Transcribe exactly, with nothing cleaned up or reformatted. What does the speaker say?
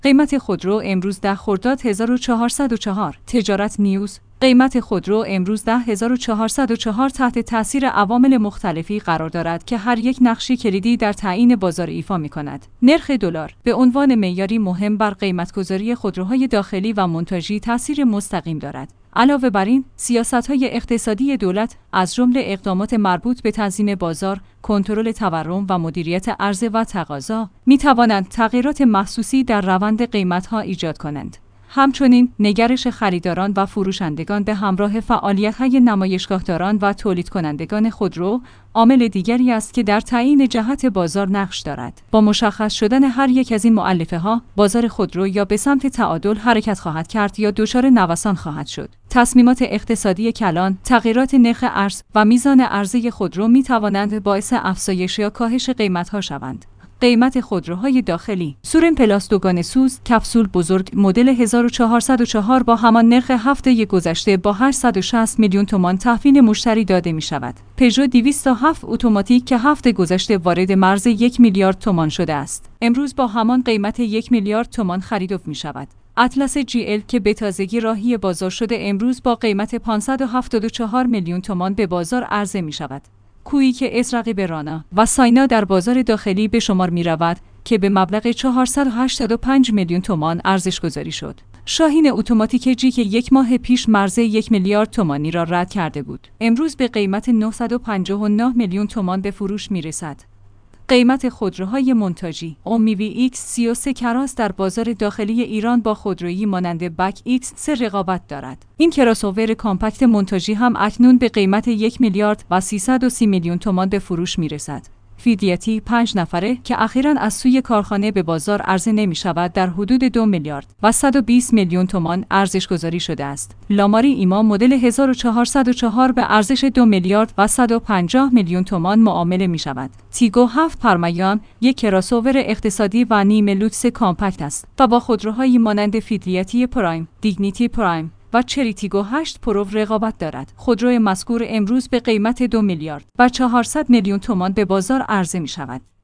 قیمت خودرو امروز ده خرداد هزار و چهارصد و چهار. تجارت نیوز. قیمت خودرو امروز ده هزار و چهارصد و چهار تحت تاثیر عوامل مختلفی قرار دارد که هر یک نقشی کلیدی در تعیین بازار ایفا می‌کند. نرخ دلار به عنوان معیاری مهم بر قیمت‌گذاری خودروهای داخلی و مونتاژی تاثیر مستقیم دارد. علاوه بر این، سیاست‌های اقتصادی دولت از جمله اقدامات مربوط به تنظیم بازار، کنترل تورم و مدیریت عرضه و تقاضا می‌توانند تغییرات محسوسی در روند قیمت‌ها ایجاد کنند. همچنین نگرش خریداران و فروشندگان به همراه فعالیت‌های نمایشگاهداران و تولید کنندگان خودرو عامل دیگری است که در تعیین جهت بازار نقش دارد. با مشخص شدن هر یک از این مؤلفه‌ها، بازار خودرو یا به سمت تعادل حرکت خواهد کرد یا دچار نوسان خواهد شد. تصمیمات اقتصادی کلان، تغییرات نرخ ارز و میزان عرضه خودرو می‌توانند باعث افزایش یا کاهش قیمت‌ها شوند. قیمت خودروهای داخلی. سورن پلاس دوگانه سوز کپسول بزرگ مدل هزار و چهارصد و چهار با همان نرخ هفته گذشته با هشتصد و شصت میلیون تومان تحویل مشتری داده می شود. پژو دویست و هفت اتوماتیک که هفته گذشته وارد مرز یک میلیارد تومان شده است، امروز با همان قیمت یک میلیارد تومان خرید می شود. اطلس جی ال که به تازگی راهی بازار شده امروز با قیمت پانصد و هفتاد و چهار میلیون تومان به بازار عرضه می شود. کویی که از رقیب رانا و ساینا در بازار داخلی به شمار می رود که به مبلغ چهارصد و هشتاد و پنج میلیون تومان ارزش گذاری شد. شاهین اتوماتیک جی که یک ماه پیش مرز یک میلیارد تومانی را رد کرده بود، امروز به قیمت نهصد و پنجاه و نه میلیون تومان به فروش می رسد. قیمت خودروهای مونتاژی. اومیوی ایکس سی و سه کراس در بازار داخلی ایران با خودرویی مانند بک ایکس سه رقابت دارد. این کراس‌اوور کامپکت مونتاژی هم اکنون به قیمت یک میلیارد و سیصد و سی میلیون تومان به فروش می رسد. فیدیتی پنج نفره که اخیراً از سوی کارخانه به بازار عرضه نمی شود در حدود دو میلیارد و صد و بیست میلیون تومان ارزش گذاری شده است. لاماری ایما مدل هزار و چهارصد و چهار به ارزش دو میلیارد و صد و پنجاه میلیون تومان معامله می شود. تیگو هفت پرمیان یک کراس‌اوور اقتصادی و نیمه لوکس کامپکت است و با خودروهایی مانند فیدیتی پرایم، دیگنیتی پرایم و چری تیگو هشت پرو رقابت دارد. خودروی مذکور امروز به قیمت دو میلیارد و چهارصد میلیون تومان به بازار عرضه می شود.